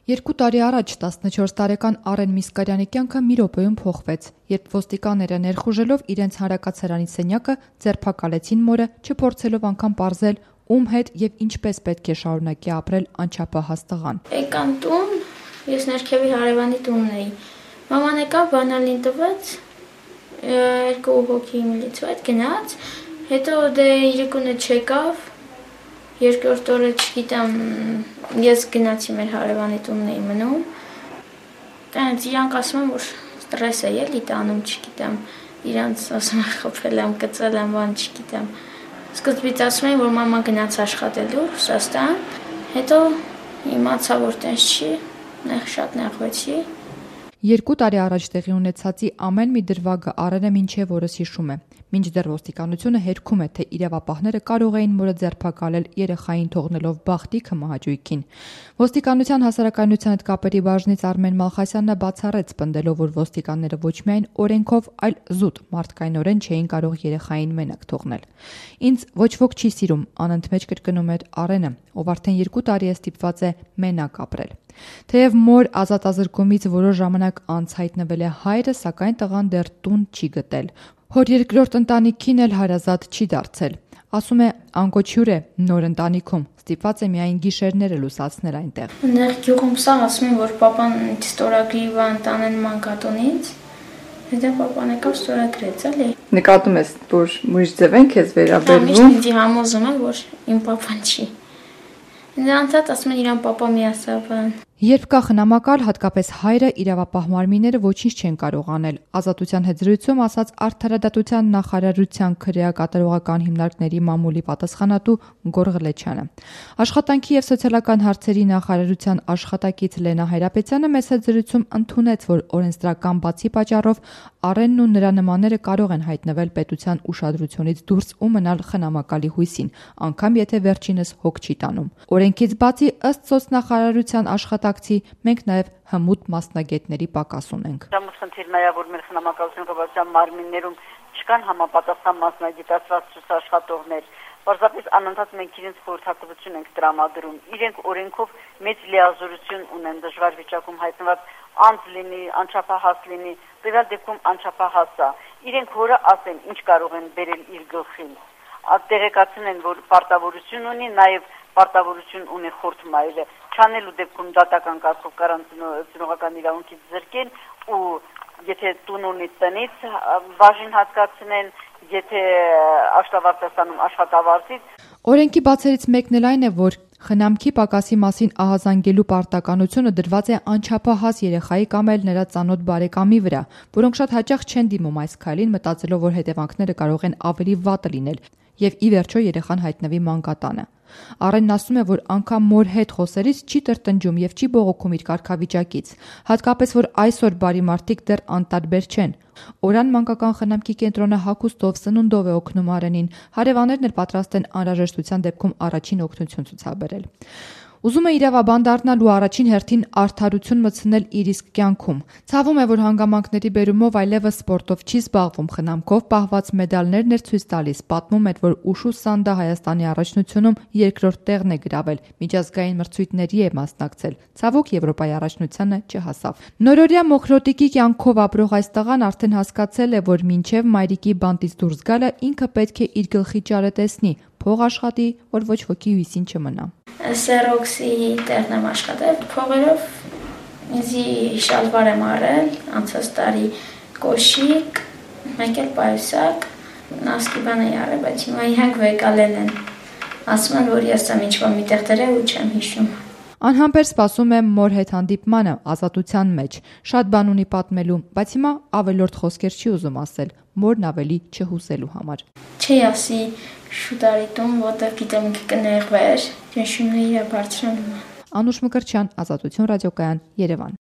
2 տարի առաջ 14 տարեկան Արեն Միսկարյանի կյանքը մի րոպեում փոխվեց, երբ ոստիկանները ներխուժելով իրենց հանրակացարանի սենյակը ձերբակալեցին մորը, չփորձելով անգամ պարզել ում հետ եւ ինչպես պետք է շարունակի ապրել անչափահաս տղան։ Եկան տուն, ես ներքևի հարևանի տունն էի։ Մաման եկավ, բանալին տվեց, 2 հոգի միլիցու հետ գնաց, հետո դե իրիկունը չեկավ, երկրորդ օրը չգիտեմ, ես գնացի մեր հարևանի տունն էի մնում, տենց իրանք ասում են, որ ստրես է էլի տանում, չգիտեմ, իրանց ասում են խփել եմ, կծել եմ, բան չգիտեմ, սկզբից ասում են, որ մաման գնաց աշխատելու Ռուսաստան, հետո իմացա, որ տենց չի, շատ նեղվեցի։ 2 տարի առաջ տեղի ունեցածի ամեն մի դրվագը Արենը մինչև օրս հիշում է, մինչդեռ ոստիկանությունը հերքում է, թե իրավապահները կարող էին մորը ձերբակալել երեխային թողնելով բախտիքը մահաճույքին։ Ոստիկանության հասարակայնության հետ կապերի բաժնից Արմեն Մալխասյանն բացառեց, պնդելով, որ ոստիկանները ոչ միայն օրենքով, այլ զուտ մարդկայնորեն չէին կարող երեխային մենակ թողնել։ Ինձ ոչ ոք չի սիրում, անընդմեջ կրկնում էր Արենը, ով արդեն 2 տարի է ստիպված է մենակ ապրել։ Թեև մոր ազատազրկումից որոշ ժամանակ անց հայտնվել է հայրը, սակայն տղան դեռ տուն չի գտել։ Հոր երկրորդ ընտանիքին էլ հարազատ չի դարձել։ Ասում է, անկոչյուր է նոր ընտանիքում, ստիպված է միայն գիշերները լուսացնել այնտեղ։ Այնտեղ գյուղում սա ասում են, որ պապան ստորագրի բան տանեն մանկատունից, հետո պապան եկավ ստորագրեց, էլի։ Նկատում ես, որ ուրիշ ձև են քեզ վերաբերվում։ Միշտ ինձ համոզում են, որ իմ պապան չի։ Նրանցած ասում են իրան պապա միասավան։ Երբ կա խնամակալ, հատկապես հայրը, իրավապահ մարմինները ոչինչ չեն կարող անել։ Ազատության հետ զրույցում ասաց Արդարադատության նախարարության քրեակատարողական հիմնարկների մամուլի պատասխանատու Գոր Ղլեչյանը։ Աշխատանքի եւ սոցիալական հարցերի նախարարության աշխատակից Լենա Հայրապետյանը մեծ հետ զրույցում ընդունեց, որ օրենսդրական բացի պատճառով Արենն ու նրա նմանները կարող են հայտնվել պետության ուշադրությունից դուրս ու մնալ խնամակալի հույսին, անգամ եթե վերջինս հոգ չի տանում։ Օրենքից բացի ըստ սոցնախարարության աշխատակցի մենք նաև հմուտ մասնագետների պակաս ունենք։ Ժամուտ խնդիրն է, որ մեր խնամակալություն կառավարության մարմիններում չկան համապատասխան մասնագիտացված աշխատողներ։ Պարզապես անընդհատ մենք իրենց խորհրդատվություն ենք տրամադրում։ Իրենք օրենքով մեծ լիազորություն ունեն դժվար վիճակում հայտնված անձ լինի, անչափահաս լինի, տվյալ դեպքում անչափահասա։ Իրենք հորը ասեն, ինչ կարող են բերել իր գլխին։ Տեղեկացնեն, որ պարտավորություն ունի, նաև պարտավորություն ունի խորտ մայրը, չանելու դեպքում դատական կարգով ծնողական իրավունքից զրկեն ու եթե տուն ունի տնից բաժին հատկացնեն, եթե աշխատավարձաստանում աշխատավարձից։ Օրենքի բացերից մեկն էլ այն է, որ խնամքի պակասի մասին ահազանգելու պարտականությունը դրված է անչափահաս երեխայի կամ էլ նրա ծանոթ բարեկամի վրա, որոնք շատ հաճախ չեն դիմում այս քայլին, մտածելով, որ հետևանքները կարող են ավելի վատը լինել եւ ի վերջո երեխան հայտնվի մանկատանը։ Արենն ասում է, որ անգամ մոր հետ խոսելիս չի տրտնջում եւ չի բողոքում իր կարգավիճակից, հատկապես որ այսօր բարի մարդիկ դեռ անտարբեր չեն։ Օրան մանկական խնամքի կենտրոնը հագուստով, սնունդով է օգնում Արենին, հարևաններն էլ պատրաստ են անհրաժեշտության դեպքում առաջին օգնություն ցուցաբերել։ Ուզում է իրավաբան դառնալ ու առաջին հերթին արդարություն մտցնել իր իսկ կյանքում։ Ցավում է, որ հանգամանքների բերումով այլևս սպորտով չի զբաղվում, խնամքով պահված մեդալներն էր ցույց տալիս, պատմում էր, որ Ուշու Սանդա Հայաստանի առաջնությունում երկրորդ տեղն է գրավել, միջազգային մրցույթների է մասնակցել։ Ցավոք Եվրոպայի առաջնությանը չհասավ։ Նորորյա մոխրոտիկի կյանքով ապրող այս տղան արդեն հասկացել է, որ մինչև մայրիկի բանտից դուրս գալը ինքը պետք է իր գլխի ճարը տեսնի, փող աշխատի, որ ոչ ոքի հույսին չմնա։ Սերոքսի տեղն եմ աշխատել, փողերով ինձի շալվար եմ արել, անցած տարի կոշիկ, մեկ էլ պայուսակ, նասկի բան էի արել, բայց հիմա իրանք վեկալել են, ասում են, որ ես եմ ինչ-որ մի տեղ դրել ու չեմ հիշում։ Անհամբեր սպասում է մոր հետ հանդիպմանը ազատության մեջ, շատ բան ունի պատմելու, բայց հիմա ավելորդ խոսքեր չի ուզում ասել, մորն ավելի չհուսելու համար։ Չի ասի շուտ արի տուն, որտեղ գիտեմ կներվեր, ճնշումն իր բարձրանում։ Անուշ Մկրտչյան, Ազատություն ռադիոկայան, Երևան։